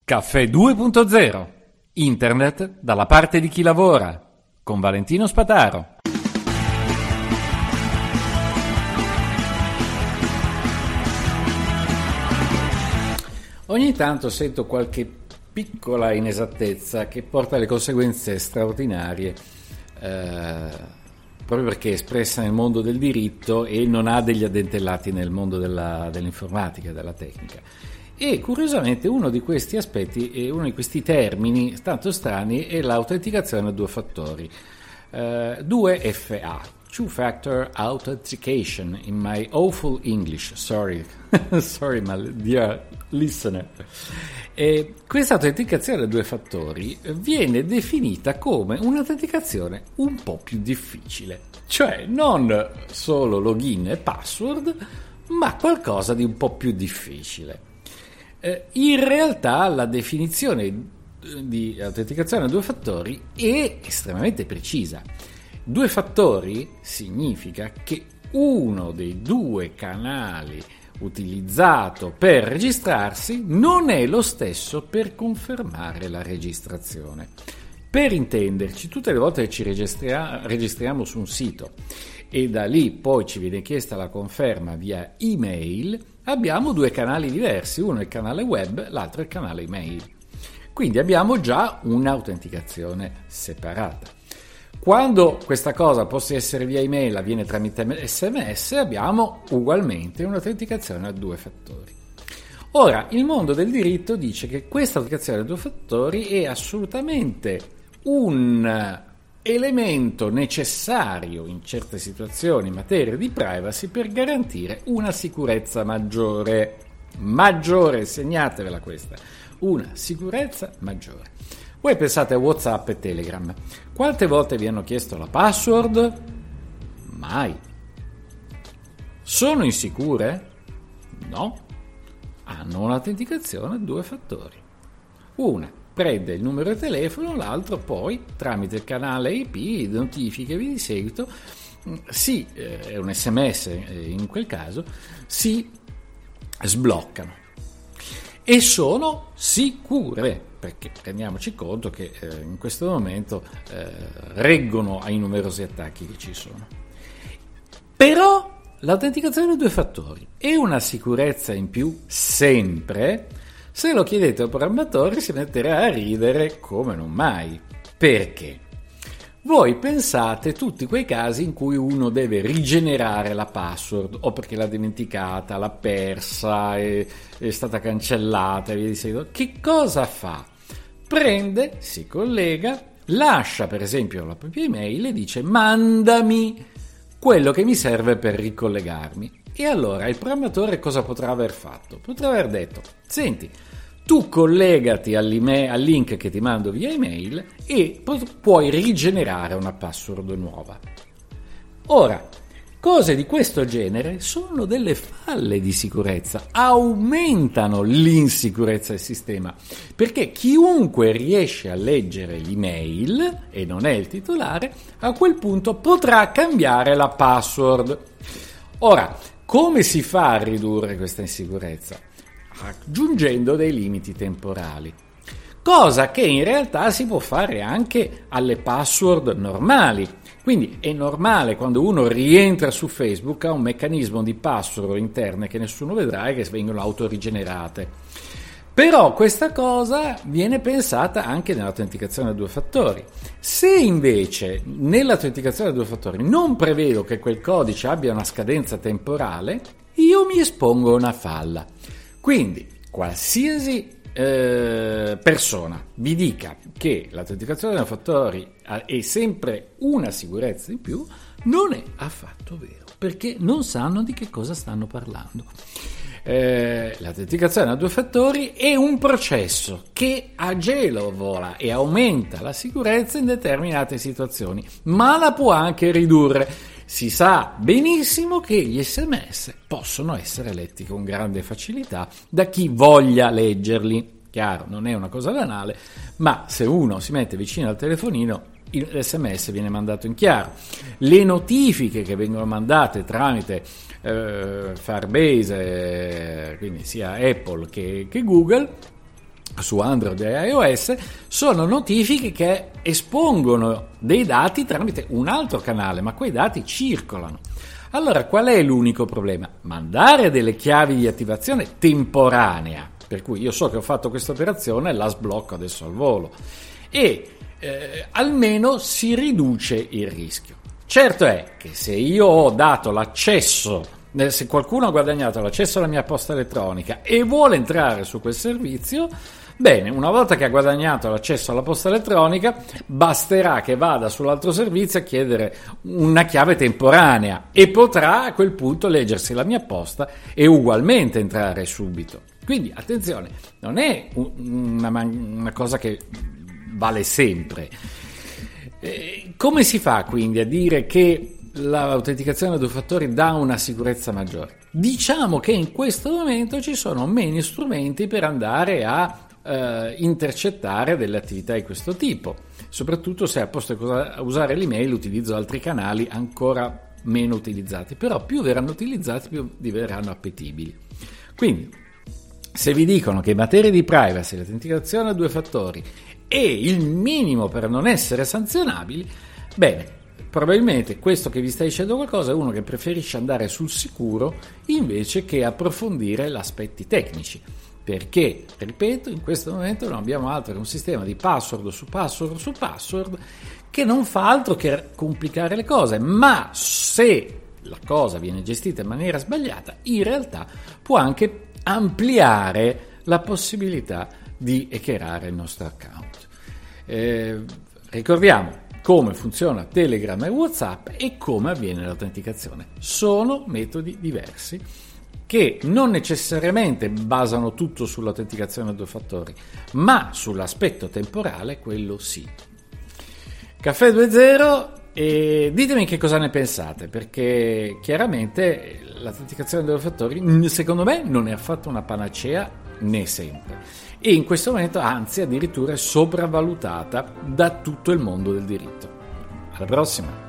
Caffè 2.0. Internet dalla parte di chi lavora. Con Valentino Spataro. Ogni tanto sento qualche piccola inesattezza che porta alle conseguenze straordinarie, proprio perché è espressa nel mondo del diritto e non ha degli addentellati nel mondo dell'informatica, della tecnica. E curiosamente uno di questi aspetti e uno di questi termini tanto strani è l'autenticazione a due fattori, 2FA, Two Factor Authentication, in my awful English, sorry my dear listener. E questa autenticazione a due fattori viene definita come un'autenticazione un po' più difficile, cioè non solo login e password, ma qualcosa di un po' più difficile. In realtà la definizione di autenticazione a due fattori è estremamente precisa. Due fattori significa che uno dei due canali utilizzato per registrarsi non è lo stesso per confermare la registrazione. Per intenderci, tutte le volte che ci registriamo su un sito e da lì poi ci viene chiesta la conferma via email, abbiamo due canali diversi, uno è il canale web, l'altro è il canale email. Quindi abbiamo già un'autenticazione separata. Quando questa cosa possa essere via email, avviene tramite SMS, abbiamo ugualmente un'autenticazione a due fattori. Ora, il mondo del diritto dice che questa autenticazione a due fattori è assolutamente un elemento necessario in certe situazioni in materia di privacy per garantire una sicurezza maggiore, segnatevela questa, una sicurezza maggiore. Voi pensate a WhatsApp e Telegram, quante volte vi hanno chiesto la password? Mai. Sono insicure? No. Hanno un'autenticazione a due fattori. Una prende il numero di telefono, l'altro poi tramite il canale IP, notifiche di seguito, è un SMS in quel caso, si sbloccano e sono sicure, perché rendiamoci conto che in questo momento reggono ai numerosi attacchi che ci sono. Però l'autenticazione a due fattori è una sicurezza in più sempre. Se lo chiedete al programmatore si metterà a ridere come non mai. Perché? Voi pensate tutti quei casi in cui uno deve rigenerare la password, o perché l'ha dimenticata, l'ha persa, è stata cancellata e via di seguito. Che cosa fa? Prende, si collega, lascia per esempio la propria email e dice mandami quello che mi serve per ricollegarmi. E allora il programmatore cosa potrà aver fatto? Potrà aver detto, senti, tu collegati al link che ti mando via email e puoi rigenerare una password nuova. Ora, cose di questo genere sono delle falle di sicurezza, aumentano l'insicurezza del sistema, perché chiunque riesce a leggere l'email e non è il titolare, a quel punto potrà cambiare la password. Ora, come si fa a ridurre questa insicurezza? Aggiungendo dei limiti temporali, cosa che in realtà si può fare anche alle password normali. Quindi è normale quando uno rientra su Facebook ha un meccanismo di password interne che nessuno vedrà e che vengono autorigenerate. Però questa cosa viene pensata anche nell'autenticazione a due fattori. Se invece nell'autenticazione a due fattori non prevedo che quel codice abbia una scadenza temporale, io mi espongo a una falla. Quindi qualsiasi persona vi dica che l'autenticazione a due fattori è sempre una sicurezza in più, non è affatto vero, perché non sanno di che cosa stanno parlando. L'autenticazione a due fattori è un processo che agevola e aumenta la sicurezza in determinate situazioni, ma la può anche ridurre. Si sa benissimo che gli SMS possono essere letti con grande facilità da chi voglia leggerli. Chiaro, non è una cosa banale, ma se uno si mette vicino al telefonino, l'SMS viene mandato in chiaro. Le notifiche che vengono mandate tramite Firebase, quindi sia Apple che Google, su Android e iOS, sono notifiche che espongono dei dati tramite un altro canale, ma quei dati circolano. Allora, qual è l'unico problema? Mandare delle chiavi di attivazione temporanea, per cui io so che ho fatto questa operazione, la sblocco adesso al volo, e almeno si riduce il rischio. Certo è che se io ho dato l'accesso, se qualcuno ha guadagnato l'accesso alla mia posta elettronica e vuole entrare su quel servizio, bene, una volta che ha guadagnato l'accesso alla posta elettronica, basterà che vada sull'altro servizio a chiedere una chiave temporanea e potrà a quel punto leggersi la mia posta e ugualmente entrare subito. Quindi attenzione, non è una cosa che vale sempre. Come si fa quindi a dire che l'autenticazione a due fattori dà una sicurezza maggiore? Diciamo che in questo momento ci sono meno strumenti per andare a intercettare delle attività di questo tipo, soprattutto se a posto di usare l'email utilizzo altri canali ancora meno utilizzati, però più verranno utilizzati più diverranno appetibili. Quindi se vi dicono che in materia di privacy l'autenticazione a due fattori è il minimo per non essere sanzionabili, bene, probabilmente questo che vi sta dicendo qualcosa è uno che preferisce andare sul sicuro invece che approfondire gli aspetti tecnici, perché, ripeto, in questo momento non abbiamo altro che un sistema di password su password su password che non fa altro che complicare le cose, ma se la cosa viene gestita in maniera sbagliata, in realtà può anche ampliare la possibilità di hackerare il nostro account. Ricordiamo come funziona Telegram e WhatsApp e come avviene l'autenticazione. Sono metodi diversi che non necessariamente basano tutto sull'autenticazione a due fattori, ma sull'aspetto temporale, quello sì. Caffè 2.0, e ditemi che cosa ne pensate, perché chiaramente l'autenticazione a due fattori secondo me non è affatto una panacea, né sempre, e in questo momento anzi addirittura è sopravvalutata da tutto il mondo del diritto. Alla prossima!